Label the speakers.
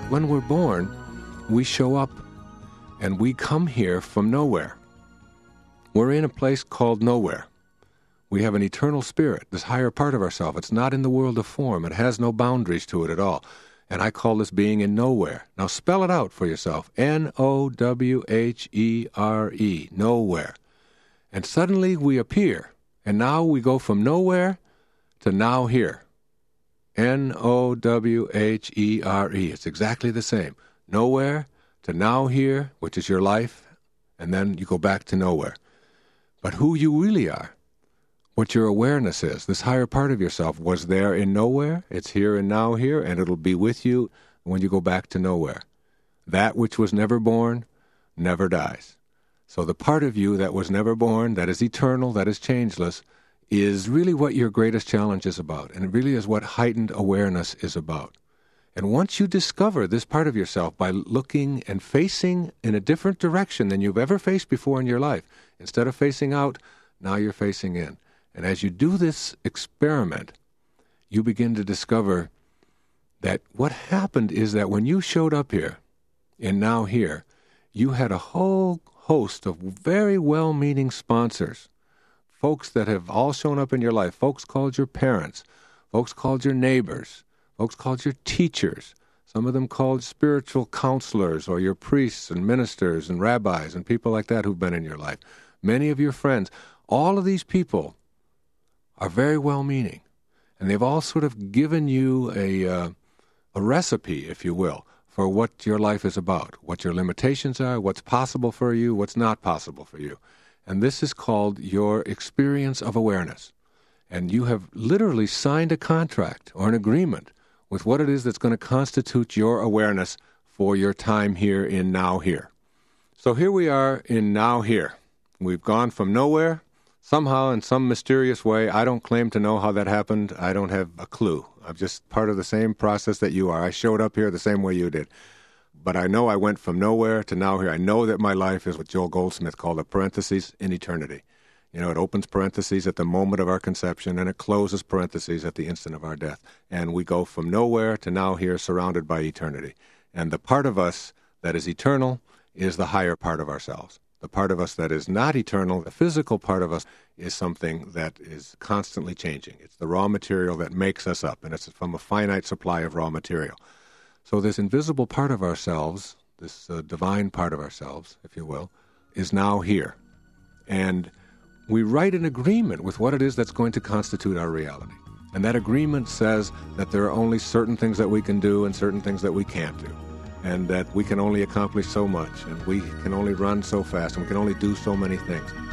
Speaker 1: when we're born, we show up and we come here from nowhere. We're in a place called nowhere. We have an eternal spirit, this higher part of ourselves. It's not in the world of form. It has no boundaries to it at all. And I call this being in nowhere. Now spell it out for yourself. N-O-W-H-E-R-E, nowhere. And suddenly we appear. And now we go from nowhere to now here. N-O-W-H-E-R-E. It's exactly the same. Nowhere to now here, which is your life, and then you go back to nowhere. But who you really are, what your awareness is, this higher part of yourself was there in nowhere, it's here and now here, and it'll be with you when you go back to nowhere. That which was never born never dies. So the part of you that was never born, that is eternal, that is changeless, is really what your greatest challenge is about, and it really is what heightened awareness is about. And once you discover this part of yourself by looking and facing in a different direction than you've ever faced before in your life, instead of facing out, now you're facing in. And as you do this experiment, you begin to discover that what happened is that when you showed up here, and now here, you had a whole host of very well-meaning sponsors, folks that have all shown up in your life, folks called your parents, folks called your neighbors, folks called your teachers, some of them called spiritual counselors or your priests and ministers and rabbis and people like that who've been in your life. Many of your friends, all of these people are very well-meaning, and they've all sort of given you a recipe, if you will, for what your life is about, what your limitations are, what's possible for you, what's not possible for you. And this is called your experience of awareness. And you have literally signed a contract or an agreement with what it is that's going to constitute your awareness for your time here in now here. So here we are in now here. We've gone from nowhere, somehow in some mysterious way. I don't claim to know how that happened. I don't have a clue. I'm just part of the same process that you are. I showed up here the same way you did. But I know I went from nowhere to now here. I know that my life is what Joel Goldsmith called a parenthesis in eternity. You know, it opens parentheses at the moment of our conception, and it closes parentheses at the instant of our death. And we go from nowhere to now here, surrounded by eternity. And the part of us that is eternal is the higher part of ourselves. The part of us that is not eternal, the physical part of us, is something that is constantly changing. It's the raw material that makes us up, and it's from a finite supply of raw material. So this invisible part of ourselves, this divine part of ourselves, if you will, is now here. And we write an agreement with what it is that's going to constitute our reality. And that agreement says that there are only certain things that we can do and certain things that we can't do. And that we can only accomplish so much, and we can only run so fast, and we can only do so many things.